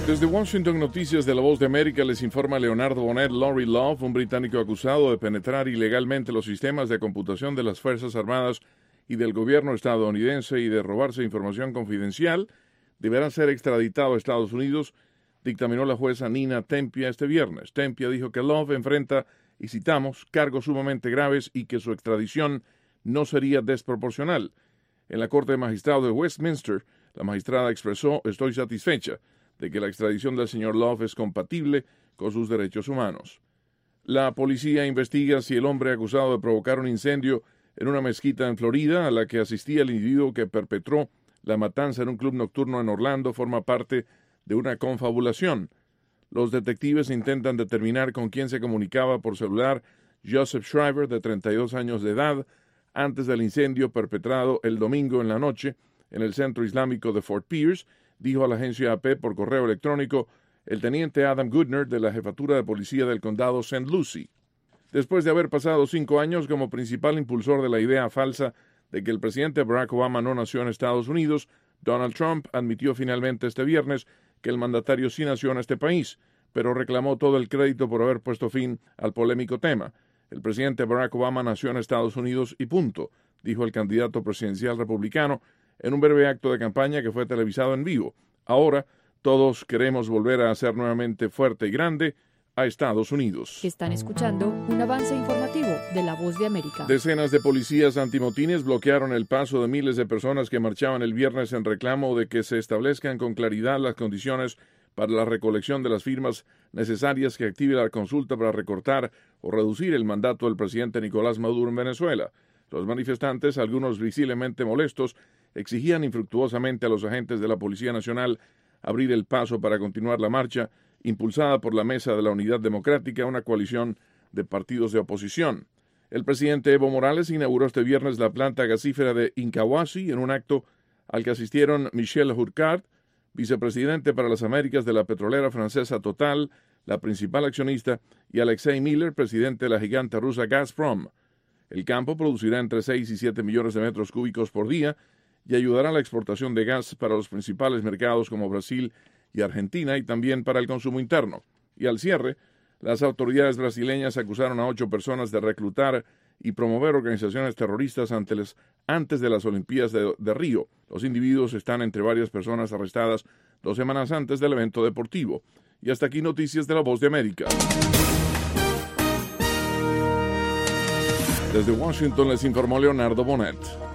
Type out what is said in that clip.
Desde Washington, Noticias de La Voz de América, les informa Leonardo Bonet. Laurie Love, un británico acusado de penetrar ilegalmente los sistemas de computación de las Fuerzas Armadas y del gobierno estadounidense y de robarse información confidencial, deberá ser extraditado a Estados Unidos, dictaminó la jueza Nina Tempia este viernes. Tempia dijo que Love enfrenta, y citamos, cargos sumamente graves y que su extradición no sería desproporcional. En la Corte de Magistrados de Westminster, la magistrada expresó: estoy satisfecha de que la extradición del señor Love es compatible con sus derechos humanos. La policía investiga si el hombre acusado de provocar un incendio en una mezquita en Florida, a la que asistía el individuo que perpetró la matanza en un club nocturno en Orlando, forma parte de una confabulación. Los detectives intentan determinar con quién se comunicaba por celular Joseph Shriver, de 32 años de edad, antes del incendio perpetrado el domingo en la noche en el centro islámico de Fort Pierce, dijo a la agencia AP por correo electrónico el teniente Adam Goodner de la jefatura de policía del condado St. Lucie. Después de haber pasado 5 años como principal impulsor de la idea falsa de que el presidente Barack Obama no nació en Estados Unidos, Donald Trump admitió finalmente este viernes que el mandatario sí nació en este país, pero reclamó todo el crédito por haber puesto fin al polémico tema. El presidente Barack Obama nació en Estados Unidos y punto, dijo el candidato presidencial republicano en un breve acto de campaña que fue televisado en vivo. Ahora, todos queremos volver a hacer nuevamente fuerte y grande a Estados Unidos. Están escuchando un avance informativo de La Voz de América. Decenas de policías antimotines bloquearon el paso de miles de personas que marchaban el viernes en reclamo de que se establezcan con claridad las condiciones para la recolección de las firmas necesarias que active la consulta para recortar o reducir el mandato del presidente Nicolás Maduro en Venezuela. Los manifestantes, algunos visiblemente molestos, exigían infructuosamente a los agentes de la Policía Nacional abrir el paso para continuar la marcha, impulsada por la Mesa de la Unidad Democrática, una coalición de partidos de oposición. El presidente Evo Morales inauguró este viernes la planta gasífera de Incahuasi en un acto al que asistieron Michel Hurcard, vicepresidente para las Américas de la petrolera francesa Total, la principal accionista, y Alexei Miller, presidente de la gigante rusa Gazprom. El campo producirá entre 6 y 7 millones de metros cúbicos por día y ayudará a la exportación de gas para los principales mercados como Brasil y Argentina y también para el consumo interno. Y al cierre, las autoridades brasileñas acusaron a 8 personas de reclutar y promover organizaciones terroristas antes de las Olimpiadas de Río. Los individuos están entre varias personas arrestadas 2 semanas antes del evento deportivo. Y hasta aquí Noticias de La Voz de América. Desde Washington les informó Leonardo Bonet.